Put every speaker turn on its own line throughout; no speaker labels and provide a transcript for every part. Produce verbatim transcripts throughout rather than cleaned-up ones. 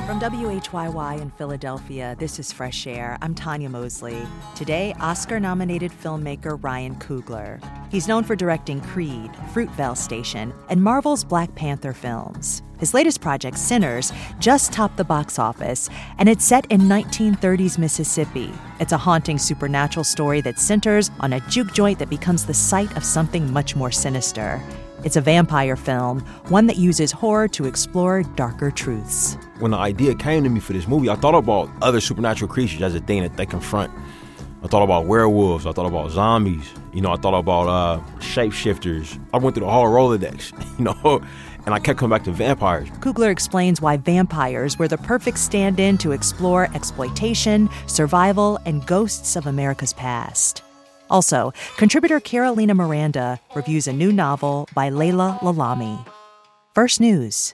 From W H Y Y in Philadelphia, this is Fresh Air. I'm Tanya Mosley. Today, Oscar-nominated filmmaker Ryan Coogler. He's known for directing Creed, Fruitvale Station, and Marvel's Black Panther films. His latest project, Sinners, just topped the box office, and it's set in nineteen thirties Mississippi. It's a haunting supernatural story that centers on a juke joint that becomes the site of something much more sinister. It's a vampire film, one that uses horror to explore darker truths.
When the idea came to me for this movie, I thought about other supernatural creatures as a thing that they confront. I thought about werewolves. I thought about zombies. You know, I thought about uh, shapeshifters. I went through the whole Rolodex, you know, and I kept coming back to vampires.
Coogler explains why vampires were the perfect stand-in to explore exploitation, survival, and ghosts of America's past. Also, contributor Carolina Miranda reviews a new novel by Layla Lalami. First News.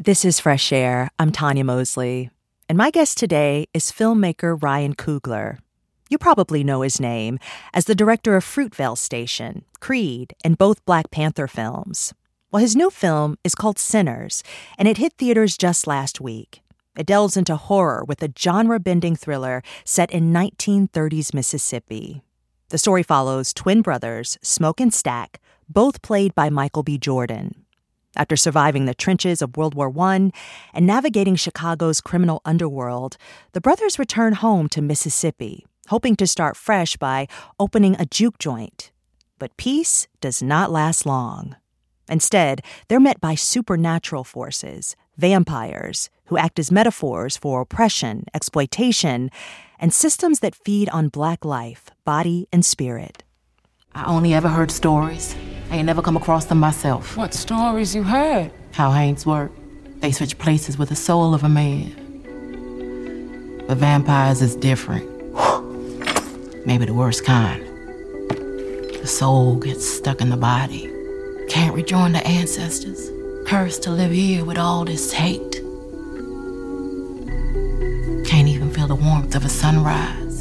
This is Fresh Air. I'm Tanya Mosley. And my guest today is filmmaker Ryan Coogler. You probably know his name as the director of Fruitvale Station, Creed, and both Black Panther films. Well, his new film is called Sinners, and it hit theaters just last week. It delves into horror with a genre-bending thriller set in nineteen thirties Mississippi. The story follows twin brothers, Smoke and Stack, both played by Michael B. Jordan. After surviving the trenches of World War One and navigating Chicago's criminal underworld, the brothers return home to Mississippi, hoping to start fresh by opening a juke joint. But peace does not last long. Instead, they're met by supernatural forces, vampires, who act as metaphors for oppression, exploitation, and systems that feed on Black life, body, and spirit.
I only ever heard stories. I ain't never come across them myself.
What stories you heard?
How Haints work. They switch places with the soul of a man. But vampires is different. Maybe the worst kind. The soul gets stuck in the body. Can't rejoin the ancestors. Cursed to live here with all this hate. Can't even feel the warmth of a sunrise.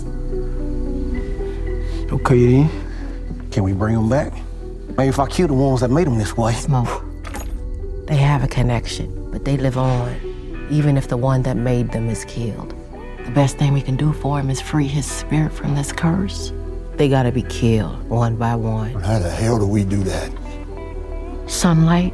Okay then. Can we bring them back? Maybe if I kill the ones that made them this way.
Smoke. They have a connection, but they live on, even if the one that made them is killed. The best thing we can do for him is free his spirit from this curse. They gotta be killed, one by one.
How the hell do we do that?
Sunlight,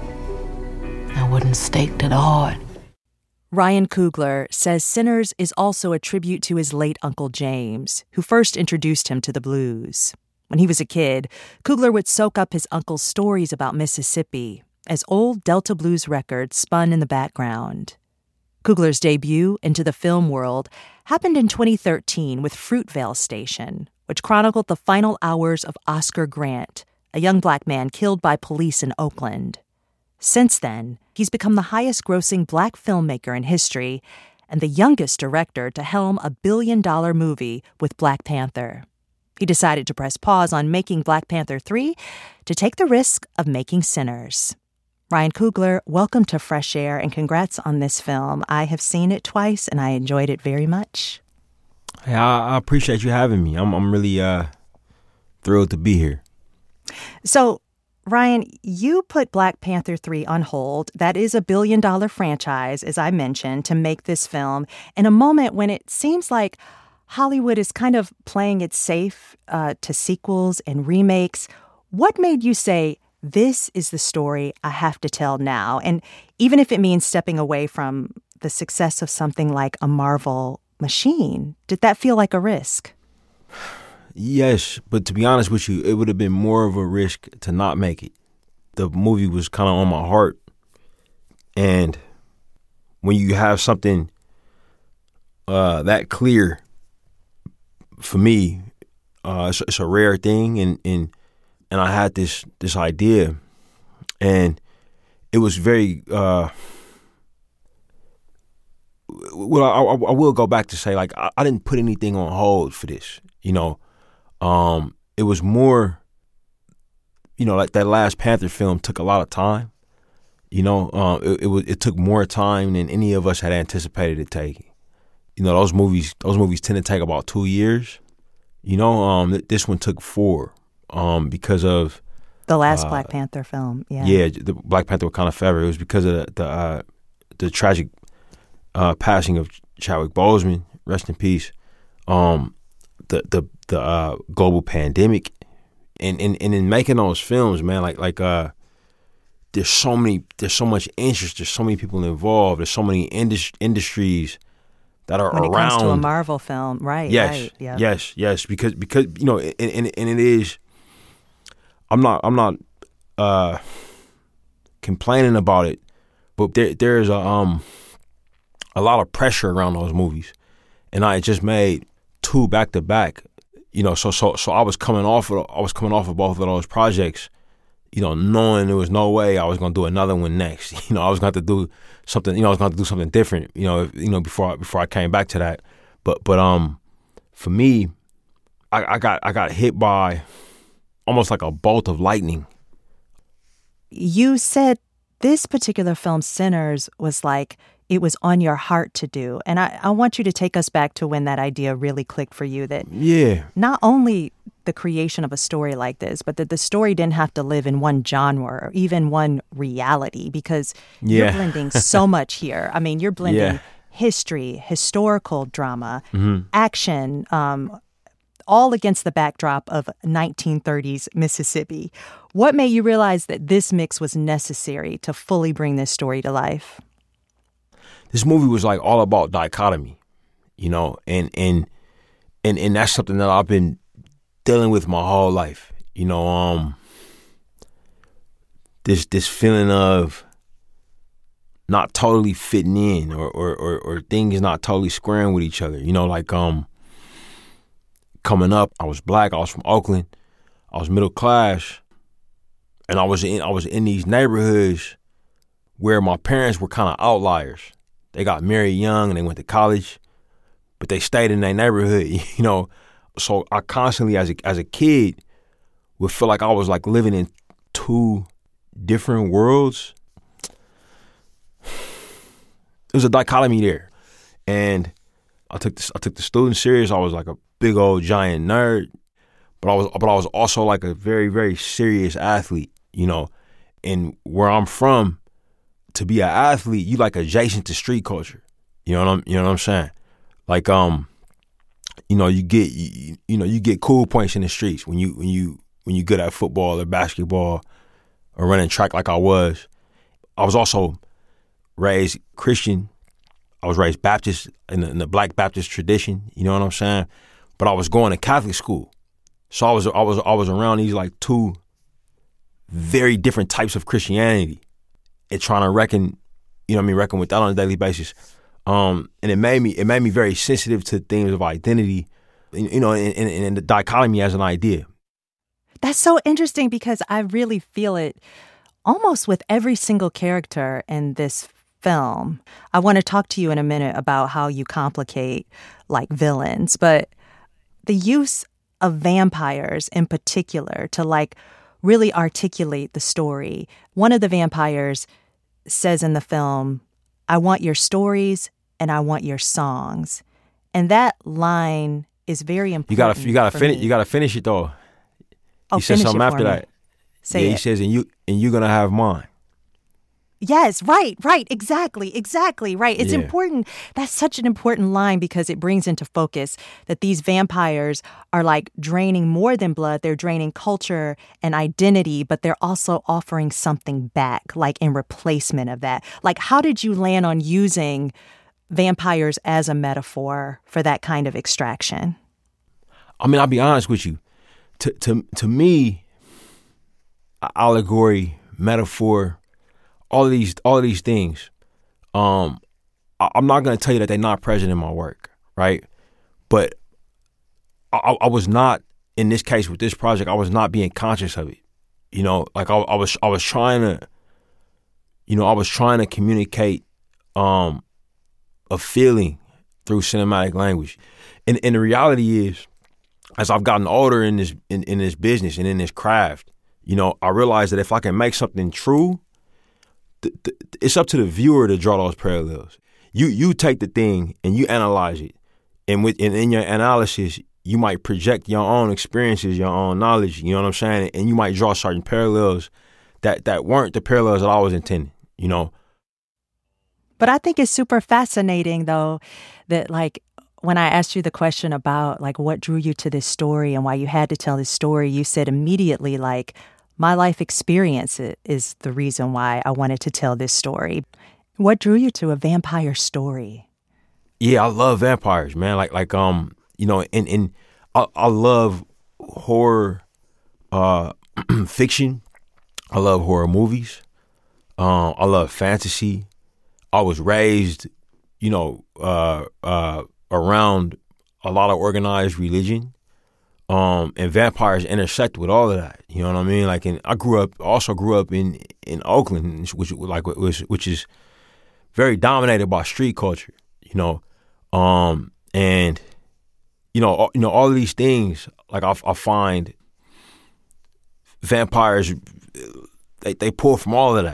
a wooden stake to the heart.
Ryan Coogler says Sinners is also a tribute to his late Uncle James, who first introduced him to the blues. When he was a kid, Coogler would soak up his uncle's stories about Mississippi as old Delta blues records spun in the background. Coogler's debut into the film world happened in twenty thirteen with Fruitvale Station, which chronicled the final hours of Oscar Grant, a young Black man killed by police in Oakland. Since then, he's become the highest-grossing Black filmmaker in history and the youngest director to helm a billion-dollar movie with Black Panther. He decided to press pause on making Black Panther three to take the risk of making Sinners. Ryan Coogler, welcome to Fresh Air, and congrats on this film. I have seen it twice, and I enjoyed it very much.
Hey, I, I appreciate you having me. I'm I'm really uh, thrilled to be here.
So, Ryan, you put Black Panther three on hold. That is a billion-dollar franchise, as I mentioned, to make this film in a moment when it seems like Hollywood is kind of playing it safe uh, to sequels and remakes. What made you say, this is the story I have to tell now? And even if it means stepping away from the success of something like a Marvel machine, did that feel like a risk?
Yes, but to be honest with you, it would have been more of a risk to not make it. The movie was kind of on my heart. And when you have something uh, that clear, for me, uh, it's, it's a rare thing, and, and and I had this this idea, and it was very. Uh, well, I, I, I will go back to say, like, I, I didn't put anything on hold for this. You know, um, it was more. You know, like that last Panther film took a lot of time. You know, um, it, it was it took more time than any of us had anticipated it taking. You know, those movies, those movies tend to take about two years. You know, um, this one took four um, because of
the last
uh,
Black Panther film. Yeah,
yeah, the Black Panther Wakanda Forever. It was because of the the, uh, the tragic uh, passing of Chadwick Boseman. Rest in peace. Um, the the the uh, global pandemic, and, and and in making those films, man, like like uh, there's so many, there's so much interest. There's so many people involved. There's so many indus- industries. That are
when it
around.
comes to a Marvel film, right?
Yes,
right, yeah.
yes, yes. Because because you know, and, and, and it is. I'm not I'm not uh, complaining about it, but there there is a um a lot of pressure around those movies, and I just made two back to back. You know, so so so I was coming off of I was coming off of both of those projects. You know, knowing there was no way I was going to do another one next. You know, I was going to do something. You know, I was going to do something different. You know, if, you know before I, before I came back to that. But but um, for me, I, I got I got hit by almost like a bolt of lightning.
You said this particular film, Sinners, was like, it was on your heart to do. And I, I want you to take us back to when that idea really clicked for you, that
Yeah.
not only the creation of a story like this, but that the story didn't have to live in one genre or even one reality, because
Yeah.
you're blending so much here. I mean, you're blending
Yeah.
history, historical drama,
Mm-hmm.
action, um, all against the backdrop of nineteen thirties Mississippi. What made you realize that this mix was necessary to fully bring this story to life?
This movie was like all about dichotomy, you know, and and and and that's something that I've been dealing with my whole life, you know. Um, this this feeling of not totally fitting in, or or or, or things not totally squaring with each other, you know. Like um, coming up, I was black, I was from Oakland, I was middle class, and I was in I was in these neighborhoods where my parents were kind of outliers. They got married young and they went to college, but they stayed in their neighborhood, you know. So I constantly, as a as a kid, would feel like I was like living in two different worlds. There was a dichotomy there, and I took this, I took the student serious. I was like a big old giant nerd, but I was but I was also like a very very serious athlete, you know. And where I'm from, to be an athlete, you like adjacent to street culture. You know what I'm you know what I'm saying? Like um, you know, you get you, you know, you get cool points in the streets when you when you when you good at football or basketball or running track like I was. I was also raised Christian. I was raised Baptist in the, in the Black Baptist tradition, you know what I'm saying? But I was going to Catholic school. So I was I was I was around these like two very different types of Christianity. And trying to reckon, you know what I mean, reckon with that on a daily basis. Um, and it made me it made me very sensitive to themes of identity, you know, and, and, and the dichotomy as an idea.
That's so interesting, because I really feel it almost with every single character in this film. I want to talk to you in a minute about how you complicate like villains, but the use of vampires in particular to like really articulate the story. One of the vampires says in the film, "I want your stories and I want your songs." And that line is very important.
You gotta you gotta finish
me.
you gotta finish it though.
Oh,
he said
finish
something
it
after
for me.
that.
Say
yeah,
it.
he says, and you and you're gonna have mine.
Yes, right, right, exactly, exactly, right. It's
Yeah.
important. That's such an important line, because it brings into focus that these vampires are like draining more than blood. They're draining culture and identity, but they're also offering something back, like in replacement of that. Like, how did you land on using vampires as a metaphor for that kind of extraction?
I mean, I'll be honest with you. To to to me, allegory, metaphor, all of these all of these things, um, I, I'm not gonna tell you that they're not present in my work, right? But I, I was not, in this case with this project, I was not being conscious of it. You know, like I, I was I was trying to, you know, I was trying to communicate um, a feeling through cinematic language, and and the reality is, as I've gotten older in this in, in this business and in this craft, you know, I realized that if I can make something true, th- th- it's up to the viewer to draw those parallels. You you take the thing and you analyze it, and with and in your analysis, you might project your own experiences, your own knowledge. You know what I'm saying? And you might draw certain parallels that that weren't the parallels that I was intending. You know.
But I think it's super fascinating, though, that like when I asked you the question about like what drew you to this story and why you had to tell this story, you said immediately like, my life experience is the reason why I wanted to tell this story. What drew you to a vampire story?
Yeah, I love vampires, man. Like like um, you know, and and I, I love horror uh fiction. I love horror movies. Um, I love fantasy. I was raised, you know, uh, uh, around a lot of organized religion, um, and vampires intersect with all of that. You know what I mean? Like, in, I grew up, also grew up in, in Oakland, which like which, which is very dominated by street culture. You know, um, and you know, all, you know, all of these things. Like, I, I find vampires, they they pull from all of that.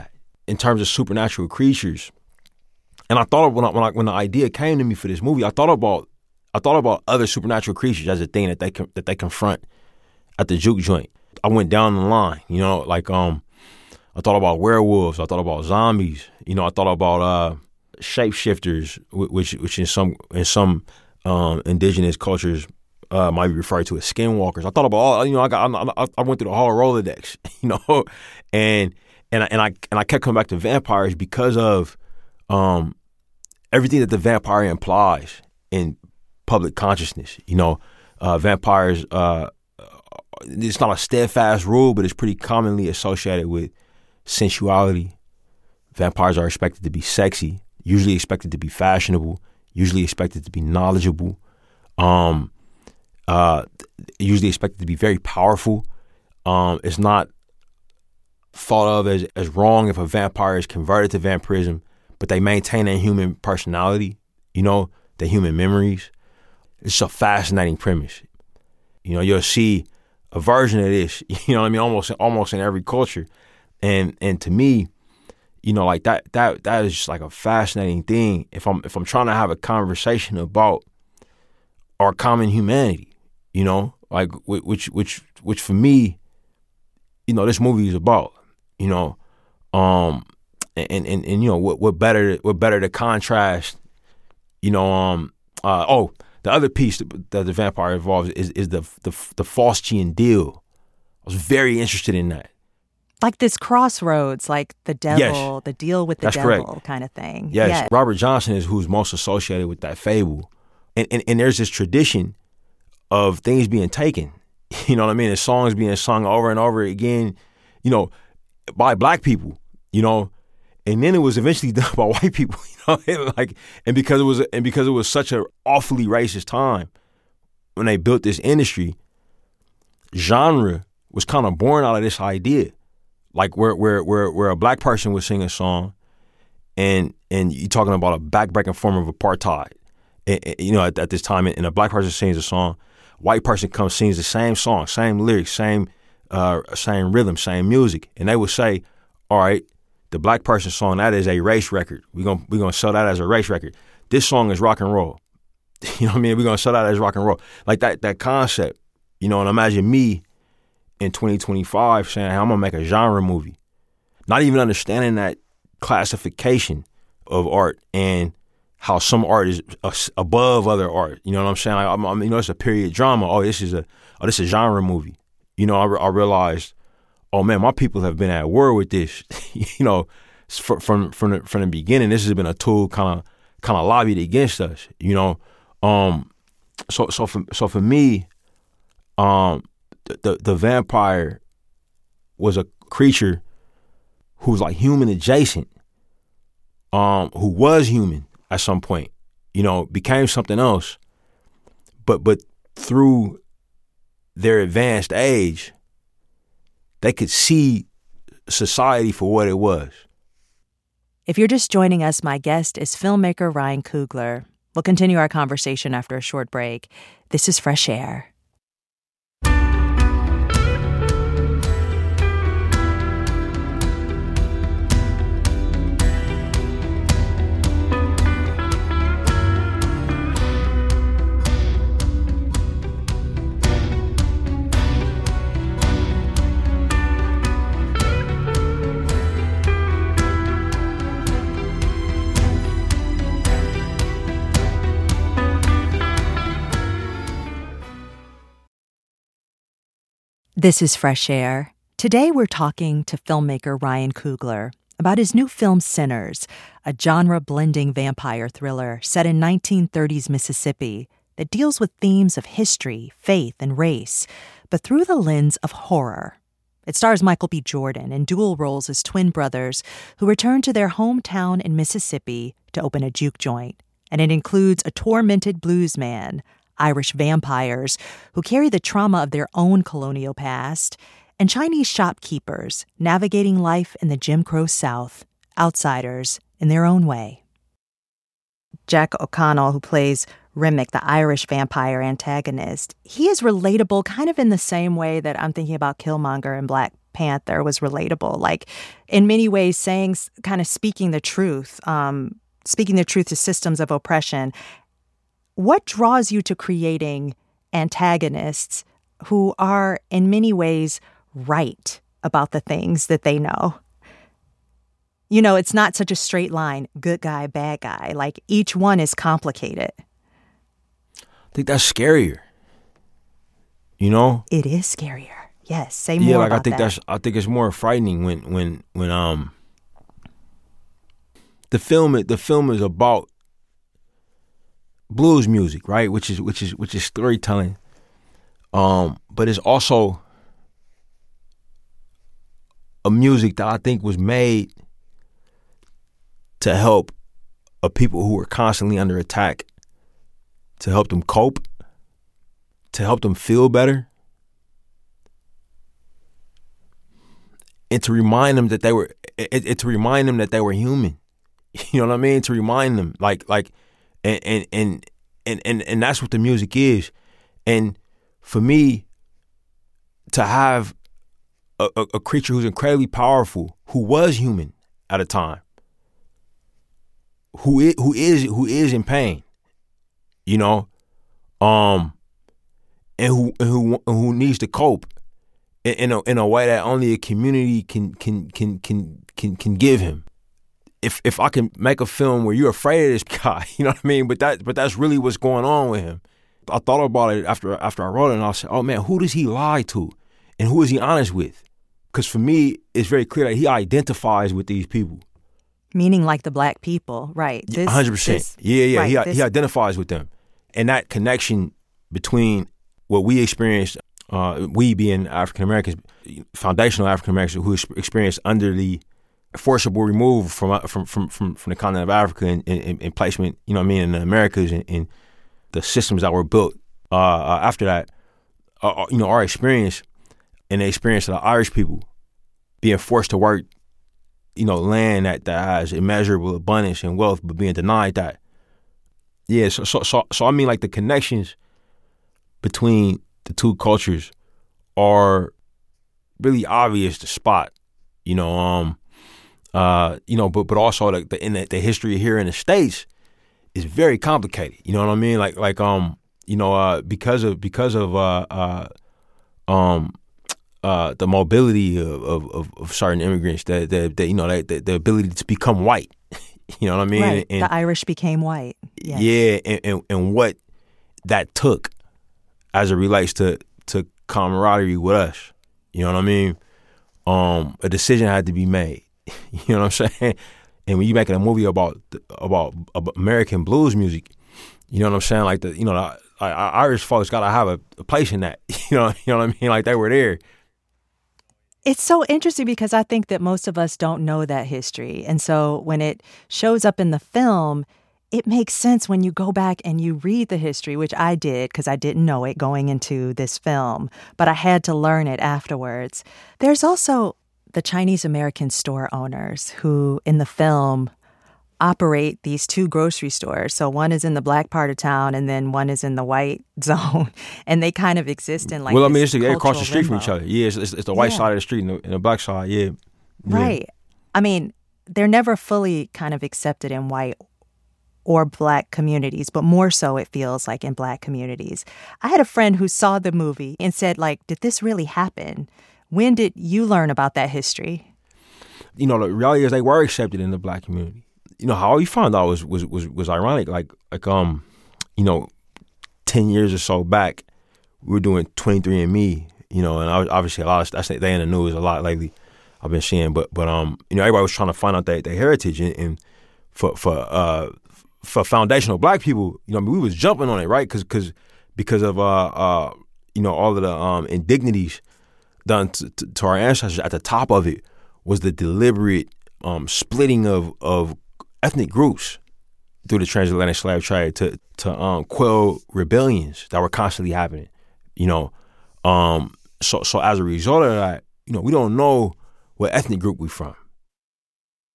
in terms of supernatural creatures. And I thought when I, when I, when the idea came to me for this movie, I thought about I thought about other supernatural creatures as a thing that they that they confront at the juke joint. I went down the line, you know, like um, I thought about werewolves, I thought about zombies, you know, I thought about uh, shapeshifters, which which in some in some um, indigenous cultures uh, might be referred to as skinwalkers. I thought about all, you know, I got I, I went through the whole Rolodex, you know, and and I, and I and I kept coming back to vampires because of um, everything that the vampire implies in public consciousness. You know, uh, vampires. Uh, it's not a steadfast rule, but it's pretty commonly associated with sensuality. Vampires are expected to be sexy, usually expected to be fashionable, usually expected to be knowledgeable, um, uh, usually expected to be very powerful. Um, it's not thought of as, as wrong if a vampire is converted to vampirism, but they maintain their human personality, you know, their human memories. It's a fascinating premise. You know, you'll see a version of this, you know what I mean, almost almost in every culture. And and to me, you know, like that that that is just like a fascinating thing if I'm if I'm trying to have a conversation about our common humanity, you know, like which which which for me, you know, this movie is about, you know, um and and, and you know, what what better what better to contrast, you know, um uh oh the other piece that, that the vampire involves is is the the the Faustian deal. I was very interested in that.
Like this crossroads, like the devil,
yes.
the deal with the
That's
devil
correct.
kind of thing.
Yes,
Yeah.
Robert Johnson is who's most associated with that fable. And, and and there's this tradition of things being taken. You know what I mean? And songs being sung over and over again, you know, by black people, you know. And then it was eventually done by white people, you know, like, and because it was and because it was such an awfully racist time when they built this industry, genre was kind of born out of this idea. Like where where where where a black person would sing a song, and and you're talking about a backbreaking form of apartheid, and, and, you know, at, at this time, and a black person sings a song, white person comes sings the same song, same lyrics, same uh, same rhythm, same music, and they would say, all right, the black person song, that is a race record. We're gonna we're gonna sell that as a race record. This song is rock and roll. You know what I mean? We're gonna sell that as rock and roll. Like that that concept, you know, and imagine me in twenty twenty-five saying, hey, I'm gonna make a genre movie. Not even understanding that classification of art and how some art is above other art. You know what I'm saying? Like, I'm, I'm, you know, it's a period drama. Oh, this is a oh, this is a genre movie. You know, I, re- I realized, oh man, my people have been at war with this. You know, from from from the, from the beginning, this has been a tool kind of kind of lobbied against us. You know, um, so so for so for me, um, the, the the vampire was a creature who was like human adjacent, um, who was human at some point. You know, became something else, but but through their advanced age, they could see society for what it was.
If you're just joining us, my guest is filmmaker Ryan Coogler. We'll continue our conversation after a short break. This is Fresh Air. This is Fresh Air. Today we're talking to filmmaker Ryan Coogler about his new film Sinners, a genre-blending vampire thriller set in nineteen thirties Mississippi that deals with themes of history, faith, and race, but through the lens of horror. It stars Michael B. Jordan in dual roles as twin brothers who return to their hometown in Mississippi to open a juke joint, and it includes a tormented blues man, Irish vampires who carry the trauma of their own colonial past, and Chinese shopkeepers navigating life in the Jim Crow South, outsiders in their own way. Jack O'Connell, who plays Remick, the Irish vampire antagonist, he is relatable kind of in the same way that I'm thinking about Killmonger in Black Panther was relatable. Like, in many ways, saying, kind of speaking the truth, um, speaking the truth to systems of oppression. What draws you to creating antagonists who are, in many ways, right about the things that they know? You know, it's not such a straight line, good guy, bad guy. Like, each one is complicated.
I think that's scarier. You know?
It is scarier. Yes, say more
yeah, like
about
I think
that.
that's I think it's more frightening when when when um the film the film is about blues music, right? Which is which is which is storytelling. Um, but it's also a music that I think was made to help a people who were constantly under attack, to help them cope, to help them feel better, and to remind them that they were, it, it, to remind them that they were human. You know what I mean? To remind them, like, like, and and and and and, and that's what the music is. And for me, to have a, a, a creature who's incredibly powerful, who was human at a time, who is who is who is in pain, you know, um, and who and who and who needs to cope in, in a in a way that only a community can can can can can can give him. If if I can make a film where you're afraid of this guy, you know what I mean? But that but that's really what's going on with him. I thought about it after after I wrote it, and I said, oh man, who does he lie to, and who is he honest with? Because for me, it's very clear that he identifies with these people.
Meaning like the black people, right? This,
one hundred percent.
This,
yeah, yeah.
right,
he
this,
he identifies with them, and that connection between what we experienced, uh, we being African Americans, foundational African Americans who experienced under the forcible removal from from from from, from the continent of Africa and, and, and placement, you know what I mean, in the Americas and, and the systems that were built uh, uh, after that, uh, you know, our experience and the experience of the Irish people being forced to work, you know, land that, that has immeasurable abundance and wealth, but being denied that. Yeah, so so so, so I mean, like the connections between the two cultures are really obvious to spot, you know. Um, uh, you know, but but also the, the in the, the history here in the States is very complicated. You know what I mean? Like like um, you know, uh, because of because of uh, uh, um. Uh, the mobility of, of, of certain immigrants, that that, that you know, that, that the ability to become white, you know what I mean?
Right.
And,
the Irish became white. Yes.
Yeah, and, and and what that took as it relates to to camaraderie with us, you know what I mean? Um, a decision had to be made, you know what I'm saying? And when you're making a movie about about, about American blues music, you know what I'm saying? Like the you know, the, like, Irish folks got to have a, a place in that, you know, you know what I mean? Like they were there.
It's so interesting because I think that most of us don't know that history. And so when it shows up in the film, it makes sense when you go back and you read the history, which I did because I didn't know it going into this film, but I had to learn it afterwards. There's also the Chinese American store owners who in the film operate these two grocery stores. So one is in the black part of town and then one is in the white zone. And they kind of exist in like
Well, I
this
mean, it's they're across the street
limbo.
from each other. Yeah, it's, it's, it's the white
Yeah.
side of the street and the, and the black side, yeah. yeah.
Right. I mean, they're never fully kind of accepted in white or black communities, but more so it feels like in black communities. I had a friend who saw the movie and said, like, did this really happen? When did you learn about that history?
You know, the reality is they were accepted in the black community. You know, how we found out was was was, was ironic. Like like um, you know, ten years or so back, we were doing twenty-three and me. You know, and I was, obviously a lot of that's they in the news a lot lately. I've been seeing, but but um, you know, everybody was trying to find out their, their heritage, and, and for for uh for foundational black people, you know, I mean, we was jumping on it, right? Because because because of uh uh you know all of the um indignities done to, to, to our ancestors. At the top of it was the deliberate um splitting of of ethnic groups through the transatlantic slave trade to to um, quell rebellions that were constantly happening, you know. Um, so so as a result of that, you know, we don't know what ethnic group we from.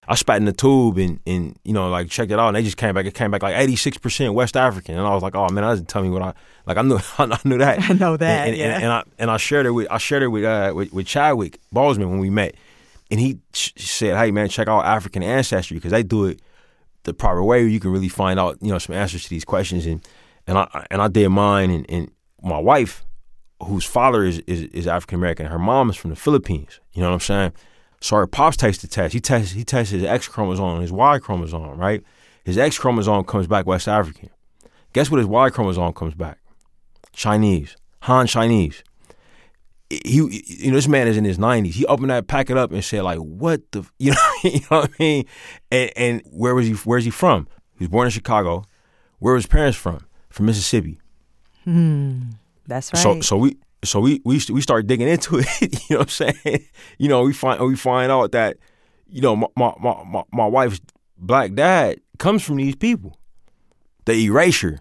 I spat in the tube and, and you know, like, checked it out, and they just came back. It came back like eighty-six percent West African. And I was like, oh, man, that doesn't tell me what I, like, I knew I knew that.
I know that,
and, and,
yeah.
and, and, I, and I shared it with, I shared it with, uh, with, with Chadwick Boseman when we met. And he sh- said, hey, man, check out African Ancestry, because they do it the proper way. You can really find out, you know, some answers to these questions. And and I and I did mine, and, and my wife, whose father is, is, is African-American, her mom is from the Philippines. You know what I'm saying? So her pops takes the test. He tests he tests his X chromosome and his Y chromosome, right? His X chromosome comes back West African. Guess what his Y chromosome comes back? Chinese. Han Chinese. He, you know, this man is in his nineties. He opened that packet up and said, like, what the, you know, you know what I mean? And, and where was he, where's he from? He was born in Chicago. Where was his parents from? From Mississippi.
Hmm. That's right.
So, so we, so we, we, we start digging into it. You know what I'm saying? You know, we find, we find out that, you know, my, my, my, my wife's black dad comes from these people. The erasure.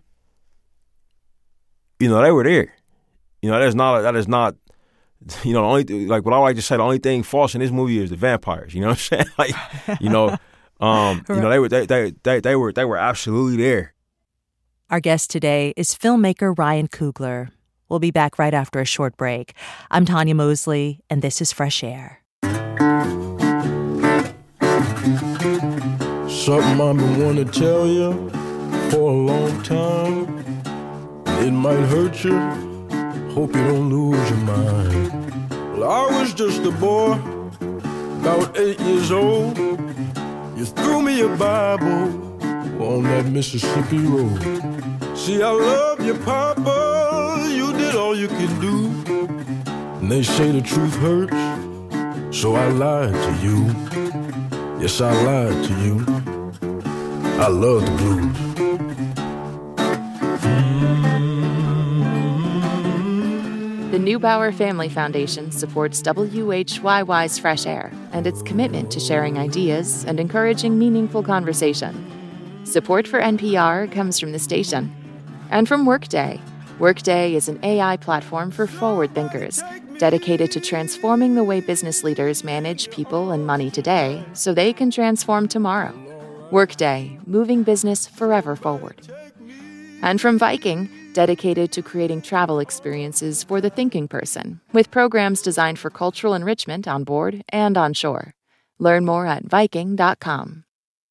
You know, they were there. You know, that is not, that is not, you know, the only, like what I like to say, the only thing false in this movie is the vampires. You know what I'm saying? Like, you know, um, you know, they were, they, they, they, they were, they were absolutely there.
Our guest today is filmmaker Ryan Coogler. We'll be back right after a short break. I'm Tanya Mosley, and this is Fresh Air.
Something I've been wanting to tell you for a long time. It might hurt you. Hope you don't lose your mind. Well, I was just a boy, about eight years old. You threw me a Bible on that Mississippi road. See, I love you, Papa. You did all you can do. And they say the truth hurts, so I lied to you. Yes, I lied to you. I love the blues.
The Neubauer Family Foundation supports W H Y Y's Fresh Air and its commitment to sharing ideas and encouraging meaningful conversation. Support for N P R comes from the station and from Workday. Workday is an A I platform for forward thinkers dedicated to transforming the way business leaders manage people and money today so they can transform tomorrow. Workday, moving business forever forward. And from Viking, dedicated to creating travel experiences for the thinking person, with programs designed for cultural enrichment on board and on shore. Learn more at Viking dot com.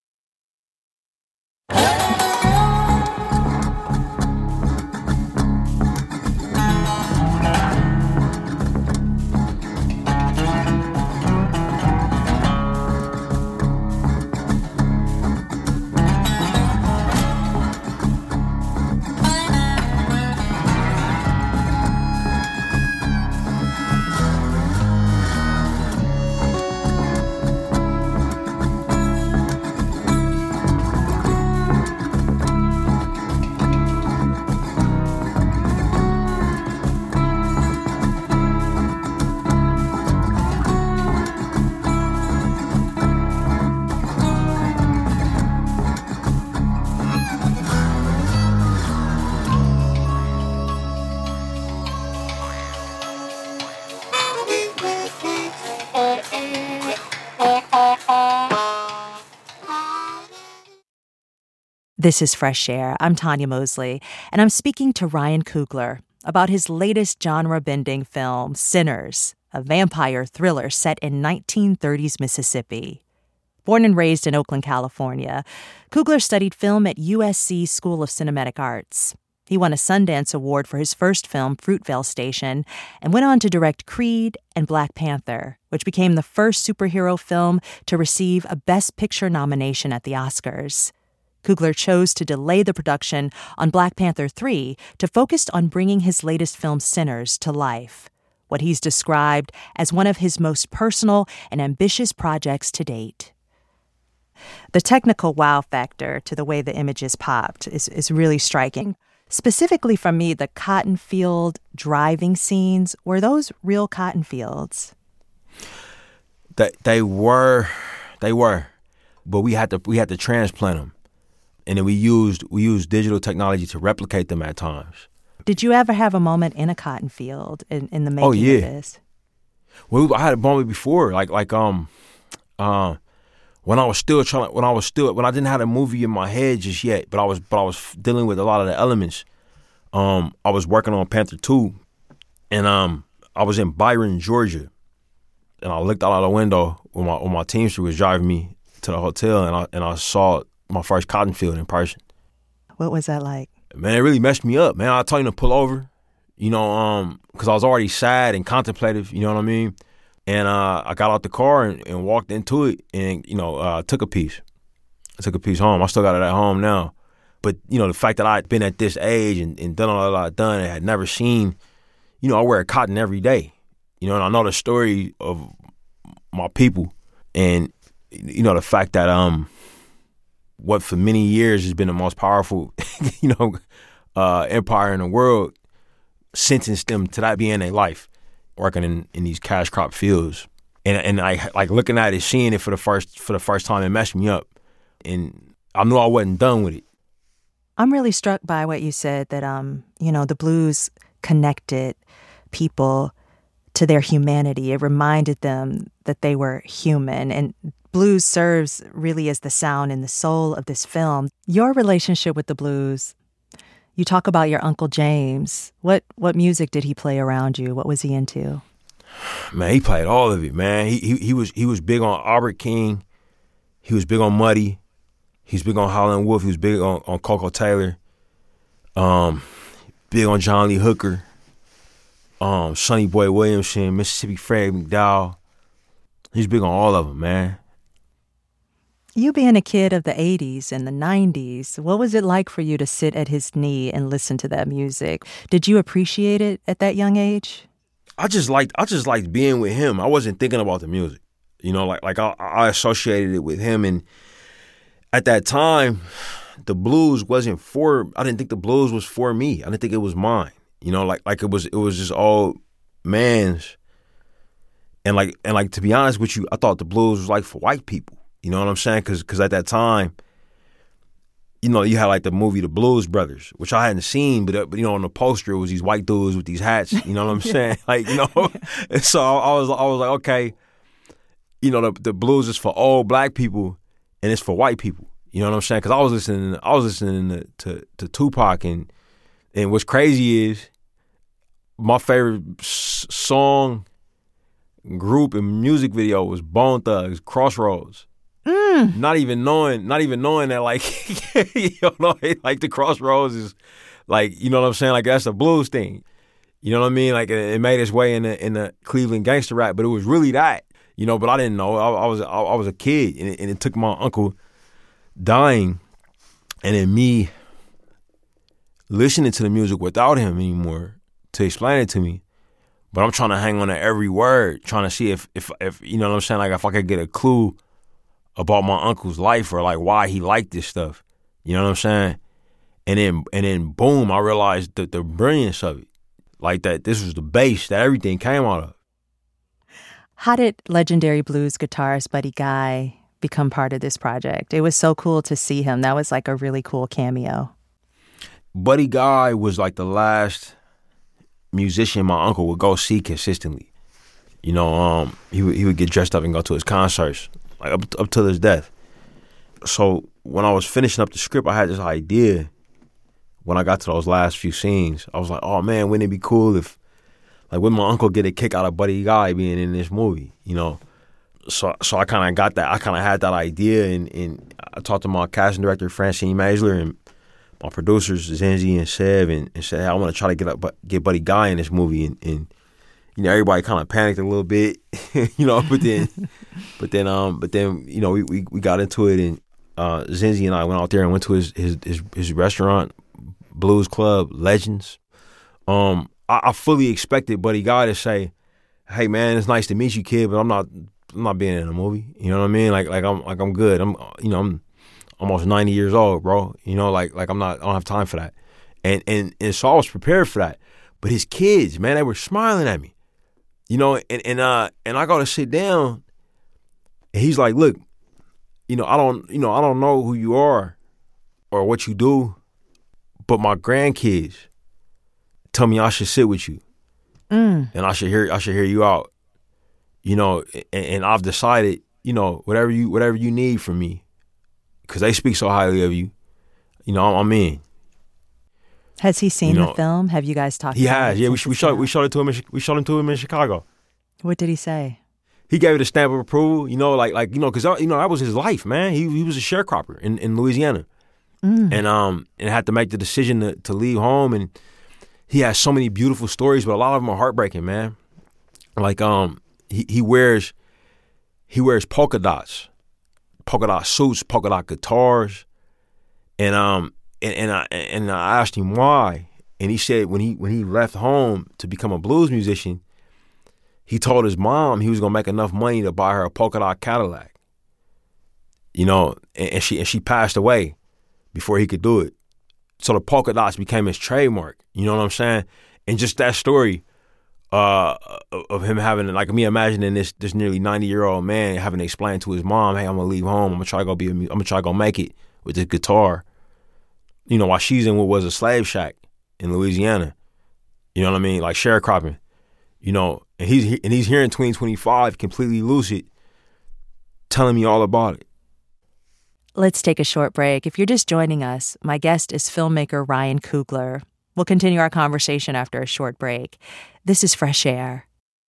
This is Fresh Air. I'm Tanya Mosley, and I'm speaking to Ryan Coogler about his latest genre-bending film, Sinners, a vampire thriller set in nineteen thirties Mississippi. Born and raised in Oakland, California, Coogler studied film at U S C School of Cinematic Arts. He won a Sundance Award for his first film, Fruitvale Station, and went on to direct Creed and Black Panther, which became the first superhero film to receive a Best Picture nomination at the Oscars. Coogler chose to delay the production on Black Panther three to focus on bringing his latest film, Sinners, to life, what he's described as one of his most personal and ambitious projects to date. The technical wow factor to the way the images popped is, is really striking. Specifically for me, the cotton field driving scenes, were those real cotton fields?
They, they were, they were, but we had to we had to transplant them. And then we used we used digital technology to replicate them at times.
Did you ever have a moment in a cotton field in, in the making
oh, yeah.
of this?
Well, I had a moment before, like like um, uh, when I was still trying, when I was still, when I didn't have a movie in my head just yet, but I was, but I was dealing with a lot of the elements. Um, I was working on Panther two, and um, I was in Byron, Georgia, and I looked out of the window when my when my teamster was driving me to the hotel, and I and I saw my first cotton field in person.
What was that like?
Man, it really messed me up, man. I told him to pull over, you know, um, because I was already sad and contemplative, you know what I mean? And uh, I got out the car and, and walked into it and, you know, uh, took a piece. I took a piece home. I still got it at home now. But, you know, the fact that I'd been at this age and, and done all that I'd done and had never seen, you know, I wear cotton every day. You know, and I know the story of my people and, you know, the fact that um, what for many years has been the most powerful, you know, uh, empire in the world sentenced them to that being their life, working in, in these cash crop fields. And and I like looking at it, seeing it for the first for the first time, it messed me up. And I knew I wasn't done with it.
I'm really struck by what you said that, um, you know, the blues connected people to their humanity. It reminded them that they were human. And blues serves really as the sound and the soul of this film. Your relationship with the blues, you talk about your Uncle James. What what music did he play around you? What was he into?
Man, he played all of it, man. He he, he was he was big on Albert King. He was big on Muddy. He was big on Howlin' Wolf. He was big on, on Coco Taylor. Um, big on John Lee Hooker. Um, Sonny Boy Williamson, Mississippi Fred McDowell. He's big on all of them, man.
You being a kid of the eighties and the nineties, what was it like for you to sit at his knee and listen to that music? Did you appreciate it at that young age?
I just liked I just liked being with him. I wasn't thinking about the music. You know, like like I, I associated it with him, and at that time, the blues wasn't for I didn't think the blues was for me. I didn't think it was mine. You know, like like it was it was just all man's. And like and like to be honest with you, I thought the blues was like for white people. You know what I'm saying? Because because at that time, you know, you had like the movie The Blues Brothers, which I hadn't seen, but, uh, but you know, on the poster it was these white dudes with these hats. You know what I'm saying? Like, you know, and so I, I was I was like, okay, you know, the the blues is for all black people and it's for white people. You know what I'm saying? Because I was listening, I was listening to, to to Tupac, and and what's crazy is my favorite s- song, group, and music video was Bone Thugs, Crossroads. Mm. Not even knowing, not even knowing that, like, you know, like the Crossroads is, like, you know what I'm saying? Like that's a blues thing. You know what I mean? Like it, it made its way in the in the Cleveland gangster rap, but it was really that. You know, but I didn't know. I, I was I, I was a kid, and it, and it took my uncle dying, and then me listening to the music without him anymore to explain it to me. But I'm trying to hang on to every word, trying to see if if if you know what I'm saying? Like if I could get a clue about my uncle's life or like why he liked this stuff. You know what I'm saying? And then and then boom, I realized the, the brilliance of it. Like that this was the base that everything came out of.
How did legendary blues guitarist Buddy Guy become part of this project? It was so cool to see him. That was like a really cool cameo.
Buddy Guy was like the last musician my uncle would go see consistently. You know, um, he would he would get dressed up and go to his concerts. Like up, up till his death. So when I was finishing up the script, I had this idea. When I got to those last few scenes, I was like, "Oh man, wouldn't it be cool if, like, would my uncle get a kick out of Buddy Guy being in this movie?" You know. So so I kind of got that. I kind of had that idea, and, and I talked to my casting director Francine Maisler and my producers Zenzi and Sev, and, and said, "Hey, I want to try to get up, get Buddy Guy in this movie," and. and you know, everybody kind of panicked a little bit, you know, but then, but then, um, but then, you know, we, we, we got into it, and uh, Zenzi and I went out there and went to his his his, his restaurant, Blues Club Legends. Um, I, I fully expected Buddy Guy to say, "Hey man, it's nice to meet you, kid, but I'm not, I'm not being in a movie." You know what I mean? Like, like I'm, like I'm good. I'm, you know, I'm almost ninety years old, bro. You know, like, like I'm not, I don't have time for that. And and and so I was prepared for that. But his kids, man, they were smiling at me. You know, and and uh and I go to sit down, and he's like, "Look, you know, I don't, you know, I don't know who you are, or what you do, but my grandkids tell me I should sit with you, mm. and I should hear, I should hear you out, you know, and, and I've decided you know, whatever you whatever you need from me, because they speak so highly of you, you know, I'm, I'm in.
Has he seen
you know,
the film? Have you guys talked
he
about
has,
it?
yeah. We,
since
we
it's
showed
out?
we showed it to him. In, we showed him to him in Chicago.
What did he say?
He gave it a stamp of approval. You know, like like you know, because you know that was his life, man. He he was a sharecropper in, in Louisiana, mm. and um and had to make the decision to to leave home. And he has so many beautiful stories, but a lot of them are heartbreaking, man. Like um he he wears he wears polka dots, polka dot suits, polka dot guitars, and um and and I and I asked him why, and he said when he when he left home to become a blues musician, he told his mom he was gonna make enough money to buy her a polka dot Cadillac. You know, and, and she and she passed away before he could do it. So the polka dots became his trademark. You know what I'm saying? And just that story uh, of him having, like me imagining this this nearly ninety year old man having to explain to his mom, "Hey, I'm gonna leave home. I'm gonna try to go be. A, I'm gonna try to go make it with this guitar." You know, while she's in what was a slave shack in Louisiana. You know what I mean? Like sharecropping. You know, and he's and he's here in twenty twenty-five, completely lucid, telling me all about it.
Let's take a short break. If you're just joining us, my guest is filmmaker Ryan Coogler. We'll continue our conversation after a short break. This is Fresh Air.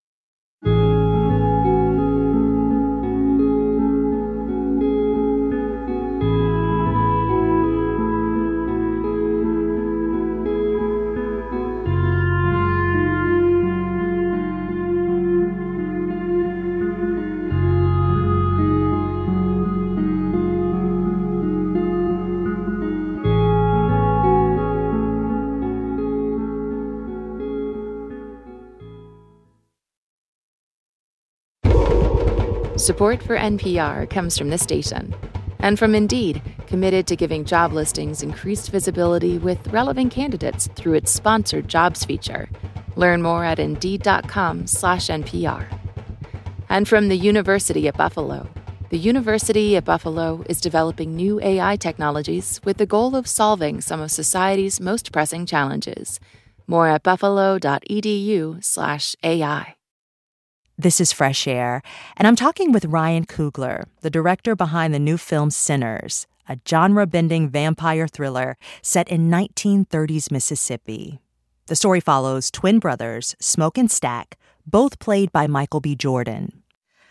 Support for N P R comes from this station and from Indeed, committed to giving job listings increased visibility with relevant candidates through its sponsored jobs feature. Learn more at Indeed.com slash NPR. And from the University at Buffalo. The University at Buffalo is developing new A I technologies with the goal of solving some of society's most pressing challenges. More at buffalo.edu slash AI.
This is Fresh Air, and I'm talking with Ryan Coogler, the director behind the new film Sinners, a genre-bending vampire thriller set in nineteen thirties Mississippi. The story follows twin brothers, Smoke and Stack, both played by Michael B. Jordan.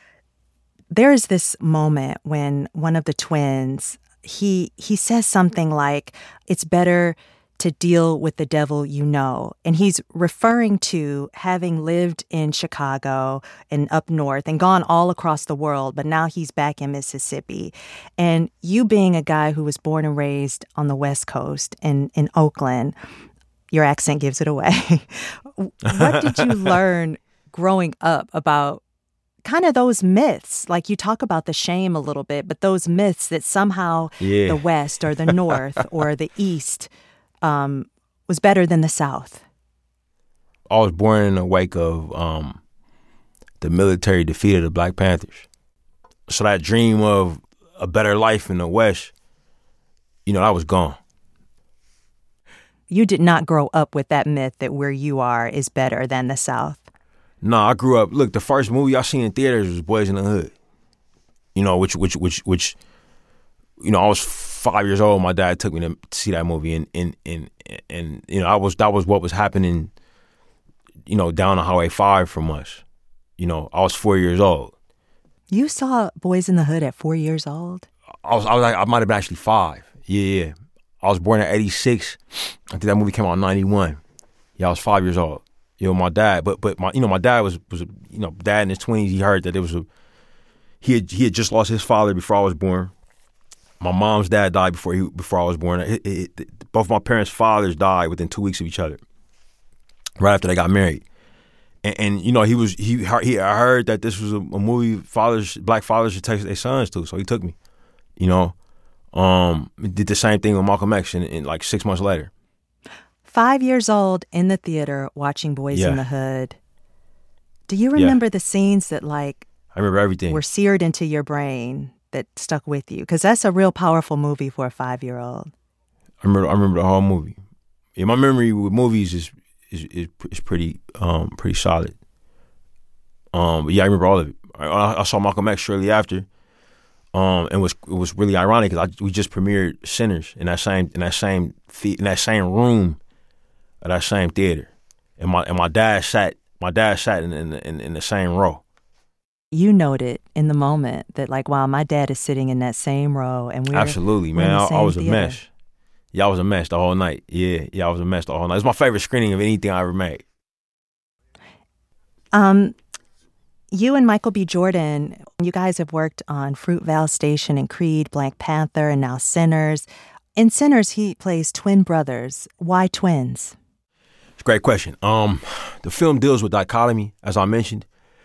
There is this moment when one of the twins, he he says something like, "It's better to deal with the devil you know." And he's referring to having lived in Chicago and up north and gone all across the world, but now he's back in Mississippi. And you being a guy who was born and raised on the West Coast in, in Oakland, your accent gives it away. What did you learn growing up about kind of those myths? Like you talk about the shame a little bit, but those myths that somehow
yeah.
the West or the North or the East Um, was better than the South.
I was born in the wake of um, the military defeat of the Black Panthers. So that dream of a better life in the West, you know, that was gone.
You did not grow up with that myth that where you are is better than the South.
No, I grew up. Look, the first movie I seen in theaters was Boys in the Hood. You know, which, which, which, which, you know, I was five years old. My dad took me to see that movie, and and and and you know, I was that was what was happening. You know, down on Highway Five from us. You know, I was four years old.
You saw Boys in the Hood at four years old?
I was I was like, I might have been actually five. Yeah, yeah. I was born in eighty-six. I think that movie came out in ninety-one. Yeah, I was five years old. You know, my dad, but but my you know my dad was was a, you know dad in his twenties. He heard that it was a he had he had just lost his father before I was born. My mom's dad died before he before I was born. It, it, it, both my parents' fathers died within two weeks of each other, right after they got married. And, and you know, he was he he I heard that this was a, a movie fathers black fathers should take their sons to, so he took me. You know, um, did the same thing with Malcolm X, and, and like six months later.
Five years old in the theater watching Boys
yeah.
in the Hood. Do you remember
yeah.
the scenes that like
I remember everything
were seared into your brain that stuck with you? Because that's a real powerful movie for a five-year-old.
I remember. I remember the whole movie. Yeah, my memory with movies is is is, is pretty um pretty solid. Um, but yeah, I remember all of it. I, I saw Malcolm X shortly after. Um, and it was it was really ironic because we just premiered Sinners in that same in that same the, in that same room, of that same theater, and my and my dad sat my dad sat in in, in, in the same row.
You noted in the moment that, like, wow, my dad is sitting in that same row, and we're
absolutely,
we're
man.
in the
I,
same
I was
theater.
a mess. Yeah, I was a mess the whole night. Yeah, yeah, I was a mess the whole night. It's my favorite screening of anything I ever made.
Um, you and Michael B. Jordan, you guys have worked on Fruitvale Station and Creed, Black Panther, and now Sinners. In Sinners, he plays twin brothers. Why twins?
It's a great question. Um, the film deals with dichotomy, as I mentioned,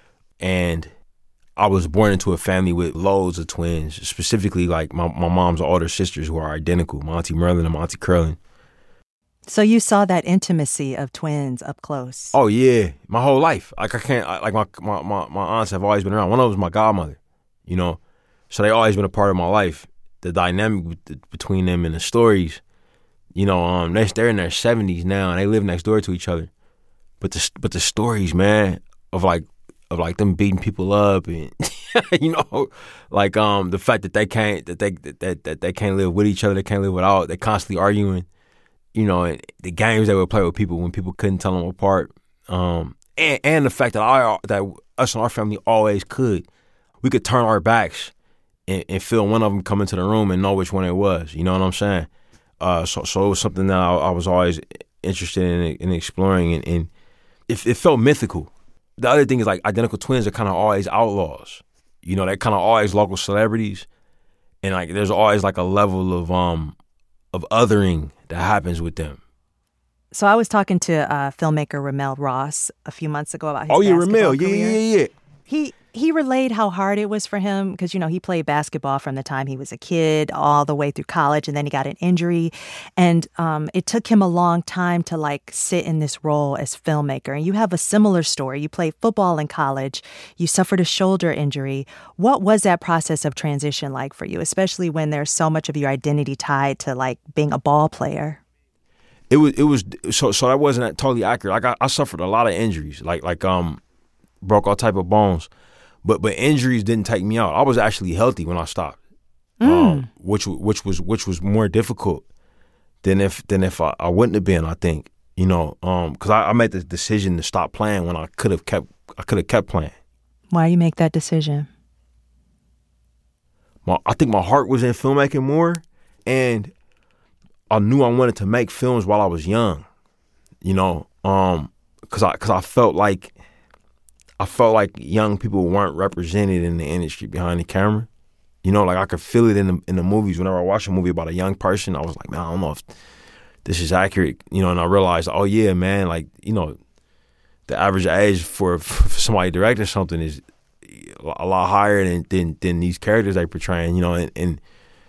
and I was born into a family with loads of twins, specifically like my, my mom's older sisters who are identical, my Auntie Merlin and my Auntie Curlin.
So you saw that intimacy of twins up close.
Oh yeah, my whole life. Like I can't. I, like my, my my my aunts have always been around. One of them was my godmother, you know. So they always been a part of my life. The dynamic between them and the stories, you know. Um, they they're in their seventies now and they live next door to each other. But the but the stories, man, of like of like them beating people up and you know, like um the fact that they can't that they that that they can't live with each other, they can't live without. They're constantly arguing. You know, and the games they would play with people when people couldn't tell them apart, um, and and the fact that I that us and our family always could, we could turn our backs and, and feel one of them come into the room and know which one it was. You know what I'm saying? Uh, so so it was something that I, I was always interested in in exploring, and, and it, it felt mythical. The other thing is like identical twins are kind of always outlaws. You know, they're kind of always local celebrities, and like there's always like a level of um. of othering that happens with them.
So I was talking to uh, filmmaker Ramel Ross a few months ago about his
oh yeah,
basketball
Ramel, yeah,
career.
yeah, yeah.
He he relayed how hard it was for him because, you know, he played basketball from the time he was a kid all the way through college, and then he got an injury, and um, it took him a long time to like sit in this role as filmmaker. And you have a similar story. You played football in college. You suffered a shoulder injury. What was that process of transition like for you, especially when there's so much of your identity tied to like being a ball player?
It was it was so so that wasn't totally accurate. Like I, I suffered a lot of injuries, like like um broke all type of bones, but but injuries didn't take me out. I was actually healthy when I stopped, mm. um, which which was which was more difficult than if than if I, I wouldn't have been. I think you know because um, I, I made the decision to stop playing when I could have kept I could have kept playing.
Why you make that decision?
My, I think my heart was in filmmaking more, and I knew I wanted to make films while I was young, you know, um, cause I, cause I felt like, I felt like young people weren't represented in the industry behind the camera, you know, like I could feel it in the in the movies. Whenever I watch a movie about a young person, I was like, man, I don't know if this is accurate, you know, and I realized, oh yeah, man, like, you know, the average age for, for somebody directing something is a lot higher than than, than these characters they portraying, you know, and, and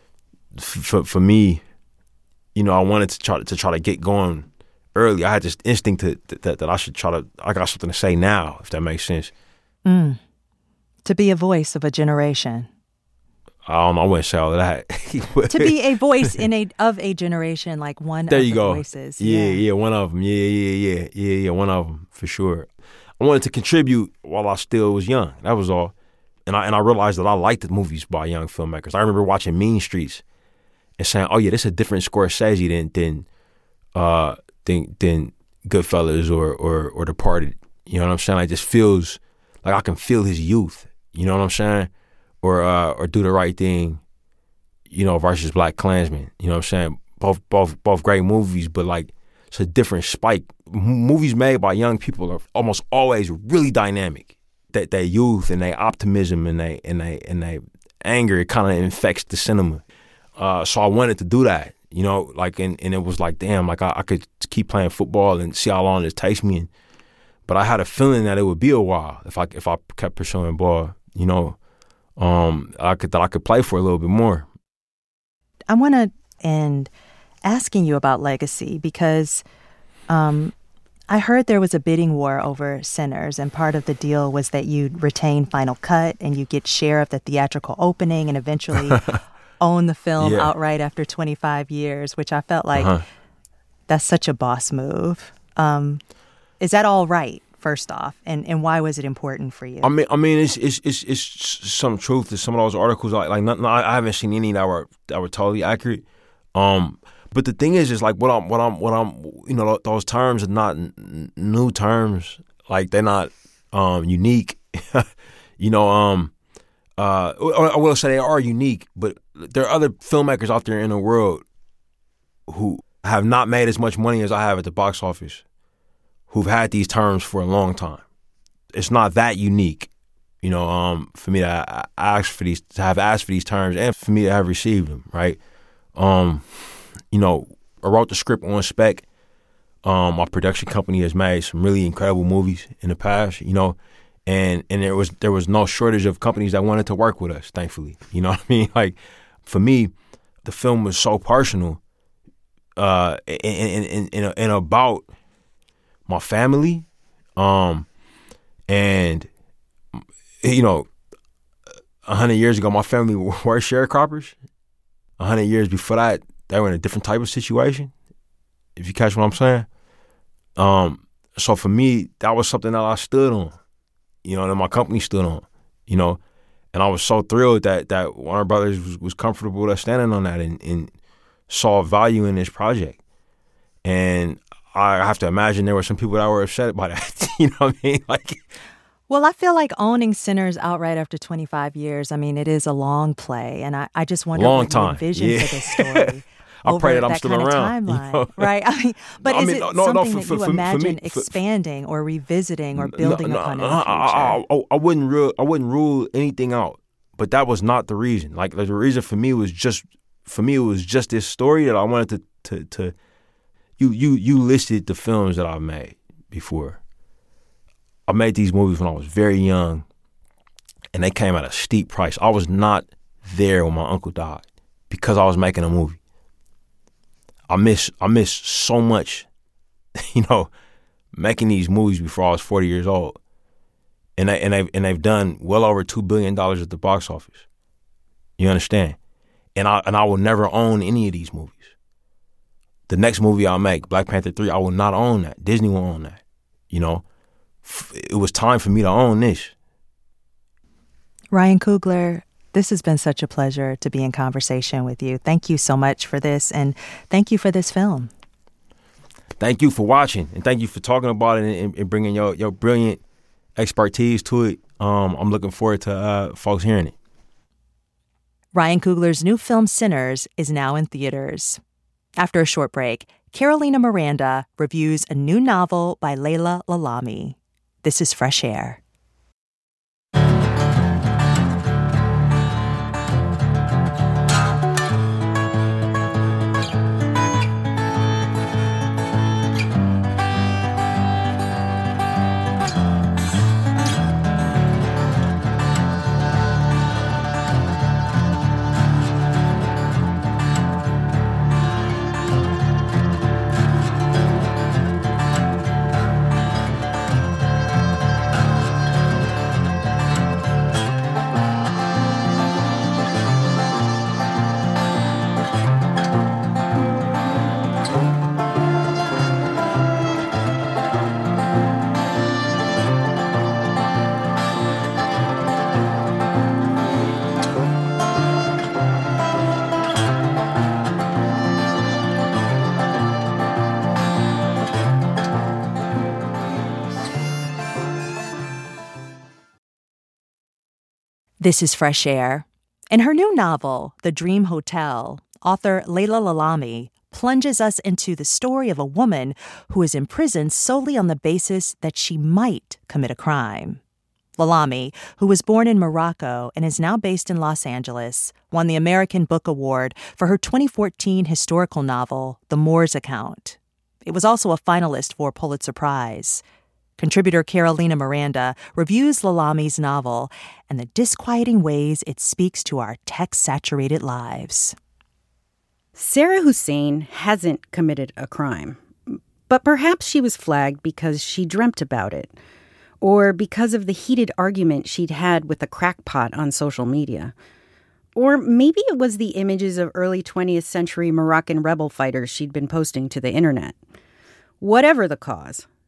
for for me, you know, I wanted to try to try to get going early. I had this instinct to, that that I should try to. I got something to say now, if that makes sense.
Mm. To be a voice of a generation.
I don't know. I wouldn't say all of that.
To be a voice in a of a generation, like one
there
of
you
the
go.
voices.
Yeah,
yeah,
yeah, one of them. Yeah, yeah, yeah, yeah, yeah, one of them for sure. I wanted to contribute while I still was young. That was all. And I and I realized that I liked the movies by young filmmakers. I remember watching Mean Streets and saying, "Oh yeah, this is a different Scorsese than than uh than than Goodfellas or or or Departed." You know what I'm saying? Like, it just feels like I can feel his youth. You know what I'm saying? Or uh, or Do the Right Thing, you know, versus Black Klansman. You know what I'm saying? Both both both great movies, but like it's a different spike. M- movies made by young people are almost always really dynamic. That their youth and their optimism and they and they and they anger, it kind of infects the cinema. Uh, so I wanted to do that, you know, like, and, and it was like, damn, like I, I could keep playing football and see how long it takes me. And, but I had a feeling that it would be a while if I if I kept pursuing ball, you know, um, I could that I could play for a little bit more.
I want to end asking you about legacy because um, I heard there was a bidding war over Sinners, and part of the deal was that you'd retain Final Cut and you get share of the theatrical opening and eventually own the film
yeah.
outright after twenty-five years, which I felt like
uh-huh.
that's such a boss move. Um, is that all right first off, and, and why was it important for you?
I mean, I mean, it's it's it's, it's some truth to some of those articles. Like, like not, not, I haven't seen any that were that were totally accurate. Um, but the thing is, is like what I'm, what I'm, what I'm, you know, those terms are not n- new terms. Like they're not um, unique. you know, um, uh, I will say they are unique, but there are other filmmakers out there in the world who have not made as much money as I have at the box office, who've had these terms for a long time. It's not that unique, you know, um, for me to ask for these, to have asked for these terms, and for me to have received them, right? Um, you know, I wrote the script on spec. Um, my production company has made some really incredible movies in the past, you know, and and there was there was no shortage of companies that wanted to work with us, thankfully. You know what I mean? Like, for me, the film was so personal, uh, and and and, and about my family, um, and you know, a hundred years ago, my family were sharecroppers. A hundred years before that, they were in a different type of situation. If you catch what I'm saying, um, so for me, that was something that I stood on, you know, that my company stood on, you know, and I was so thrilled that that Warner Brothers was, was comfortable with us standing on that and, and saw value in this project. And I have to imagine there were some people that were upset by that. You know what I mean? Like,
well, I feel like owning Sinners outright after twenty-five years, I mean, it is a long play. And I, I just wonder
long
what
time.
you envision
yeah.
for this story.
I
over
pray that I'm
that
still
kind
around.
Of timeline,
You know?
right? I mean, but
no,
is
I mean,
it
no,
something
no, for,
that
for,
you
for,
imagine
for me,
expanding or revisiting or building
no,
upon
no,
in the future?
I, I, I wouldn't rule. I wouldn't rule anything out. But that was not the reason. Like, the reason for me was just for me it was just this story that I wanted to to, to you you you listed the films that I've made before. I made these movies when I was very young, and they came at a steep price. I was not there when my uncle died because I was making a movie. I miss I miss so much, you know, making these movies before I was forty years old, and they and they and they've done well over two billion dollars at the box office. You understand? And I and I will never own any of these movies. The next movie I'll make, Black Panther three, I will not own that. Disney will own that. You know, it was time for me to own this.
Ryan Coogler, this has been such a pleasure to be in conversation with you. Thank you so much for this, and thank you for this film.
Thank you for watching, and thank you for talking about it and, and bringing your, your brilliant expertise to it. Um, I'm looking forward to uh, folks hearing it.
Ryan Coogler's new film, Sinners, is now in theaters. After a short break, Carolina Miranda reviews a new novel by Leila Lalami. This is Fresh Air. This is Fresh Air. In her new novel, The Dream Hotel, author Leila Lalami plunges us into the story of a woman who is imprisoned solely on the basis that she might commit a crime. Lalami, who was born in Morocco and is now based in Los Angeles, won the American Book Award for her twenty fourteen historical novel, The Moor's Account. It was also a finalist for Pulitzer Prize. Contributor Carolina Miranda reviews Lalami's novel and the disquieting ways it speaks to our tech-saturated lives.
Sarah Hussein hasn't committed a crime, but perhaps she was flagged because she dreamt about it, or because of the heated argument she'd had with a crackpot on social media. Or maybe it was the images of early twentieth century Moroccan rebel fighters she'd been posting to the internet. Whatever the cause,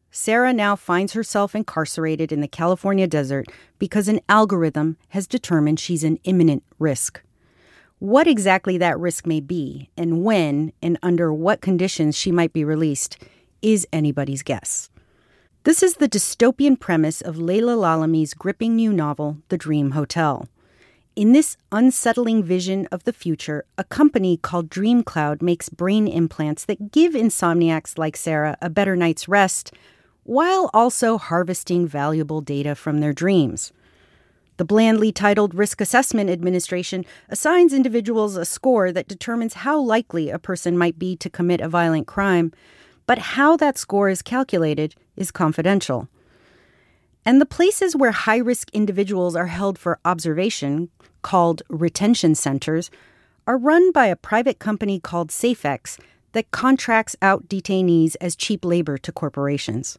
Sarah now finds herself incarcerated in the California desert because an algorithm has determined she's an imminent risk. What exactly that risk may be, and when and under what conditions she might be released, is anybody's guess. This is the dystopian premise of Leila Lalami's gripping new novel, The Dream Hotel. In this unsettling vision of the future, a company called DreamCloud makes brain implants that give insomniacs like Sarah a better night's rest, while also harvesting valuable data from their dreams. The blandly titled Risk Assessment Administration assigns individuals a score that determines how likely a person might be to commit a violent crime, but how that score is calculated is confidential. And the places where high-risk individuals are held for observation, called retention centers, are run by a private company called SafeX that contracts out detainees as cheap labor to corporations.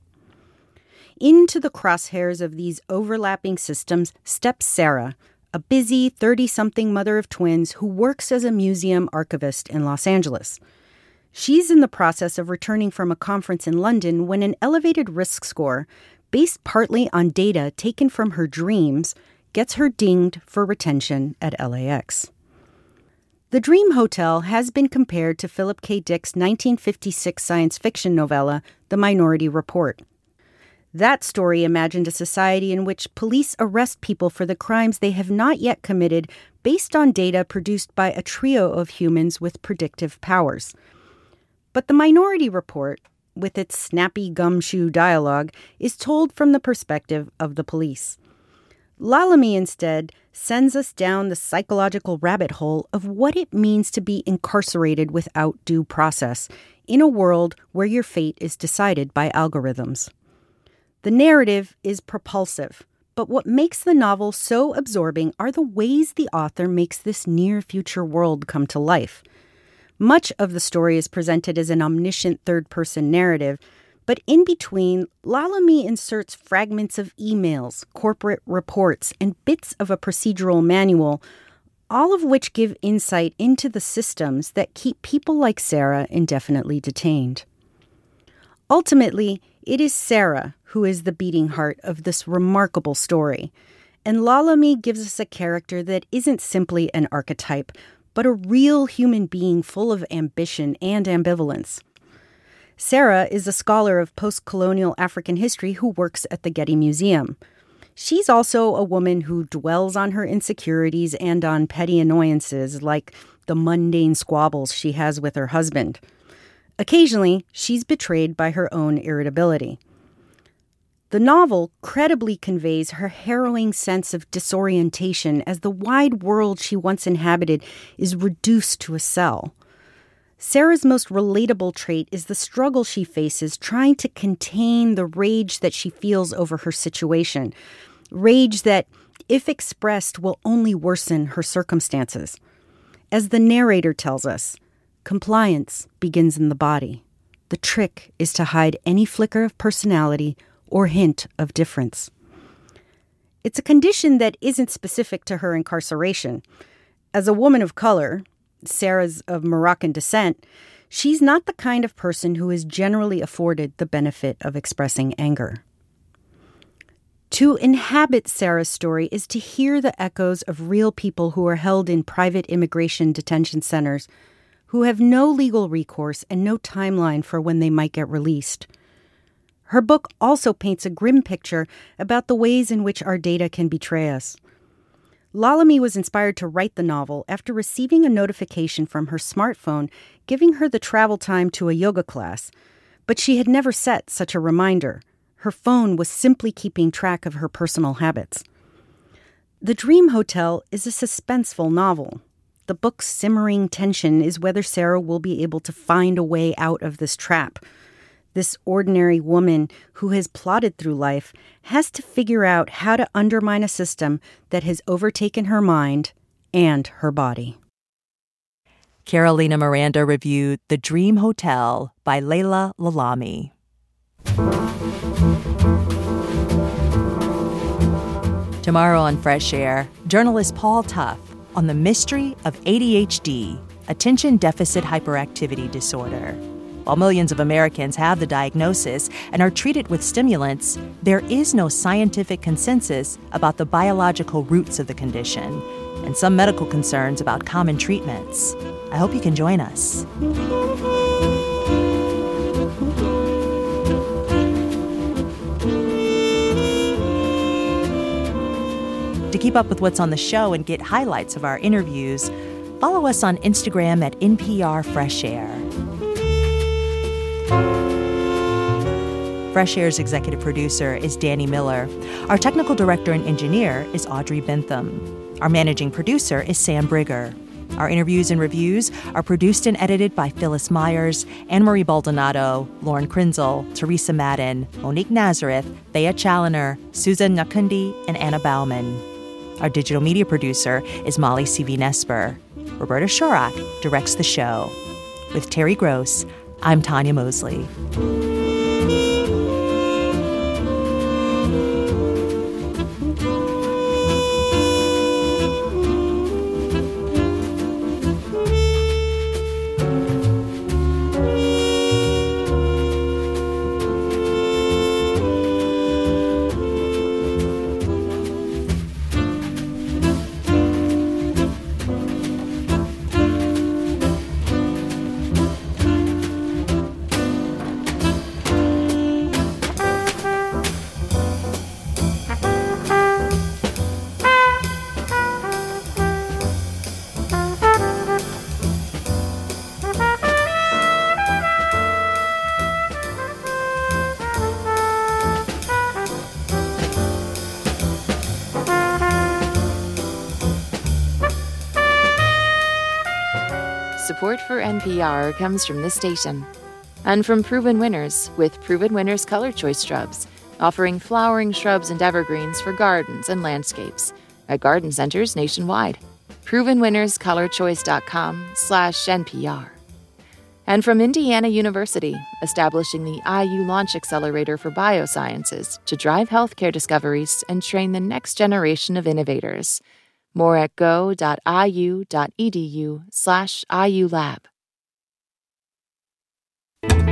Into the crosshairs of these overlapping systems steps Sarah, a busy thirty-something mother of twins who works as a museum archivist in Los Angeles. She's in the process of returning from a conference in London when an elevated risk score, based partly on data taken from her dreams, gets her dinged for retention at L A X. The Dream Hotel has been compared to Philip K. Dick's nineteen fifty-six science fiction novella, The Minority Report. That story imagined a society in which police arrest people for the crimes they have not yet committed based on data produced by a trio of humans with predictive powers. But The Minority Report, with its snappy gumshoe dialogue, is told from the perspective of the police. Lalami instead sends us down the psychological rabbit hole of what it means to be incarcerated without due process in a world where your fate is decided by algorithms. The narrative is propulsive, but what makes the novel so absorbing are the ways the author makes this near-future world come to life. Much of the story is presented as an omniscient third-person narrative, but in between, Lalami inserts fragments of emails, corporate reports, and bits of a procedural manual, all of which give insight into the systems that keep people like Sarah indefinitely detained. Ultimately, it is Sarah who is the beating heart of this remarkable story, and Lalami gives us a character that isn't simply an archetype, but a real human being full of ambition and ambivalence. Sarah is a scholar of post-colonial African history who works at the Getty Museum. She's also a woman who dwells on her insecurities and on petty annoyances, like the mundane squabbles she has with her husband. Occasionally, she's betrayed by her own irritability. The novel credibly conveys her harrowing sense of disorientation as the wide world she once inhabited is reduced to a cell. Sarah's most relatable trait is the struggle she faces trying to contain the rage that she feels over her situation, rage that, if expressed, will only worsen her circumstances. As the narrator tells us, compliance begins in the body. The trick is to hide any flicker of personality or hint of difference. It's a condition that isn't specific to her incarceration. As a woman of color, Sarah's of Moroccan descent, she's not the kind of person who is generally afforded the benefit of expressing anger. To inhabit Sarah's story is to hear the echoes of real people who are held in private immigration detention centers, who have no legal recourse and no timeline for when they might get released. Her book also paints a grim picture about the ways in which our data can betray us. Lalami was inspired to write the novel after receiving a notification from her smartphone giving her the travel time to a yoga class, but she had never set such a reminder. Her phone was simply keeping track of her personal habits. The Dream Hotel is a suspenseful novel. The book's simmering tension is whether Sarah will be able to find a way out of this trap. This ordinary woman who has plodded through life has to figure out how to undermine a system that has overtaken her mind and her body.
Carolina Miranda reviewed The Dream Hotel by Leila Lalami. Tomorrow on Fresh Air, journalist Paul Tough on the mystery of A D H D, attention deficit hyperactivity disorder. While millions of Americans have the diagnosis and are treated with stimulants, there is no scientific consensus about the biological roots of the condition and some medical concerns about common treatments. I hope you can join us. To keep up with what's on the show and get highlights of our interviews, follow us on Instagram at N P R Fresh Air. Fresh Air's executive producer is Danny Miller. Our technical director and engineer is Audrey Bentham. Our managing producer is Sam Brigger. Our interviews and reviews are produced and edited by Phyllis Myers, Anne-Marie Baldonado, Lauren Krinzel, Teresa Madden, Monique Nazareth, Thea Challoner, Susan Nakundi, and Anna Bauman. Our digital media producer is Molly C V. Nesper. Roberta Shorak directs the show. With Terry Gross, I'm Tanya Mosley.
Support for N P R comes from this station and from Proven Winners with Proven Winners Color Choice Shrubs, offering flowering shrubs and evergreens for gardens and landscapes at garden centers nationwide. proven winners color choice dot com slash N P R. And from Indiana University, establishing the I U Launch Accelerator for Biosciences to drive healthcare discoveries and train the next generation of innovators. More at go.iu.edu slash IULab.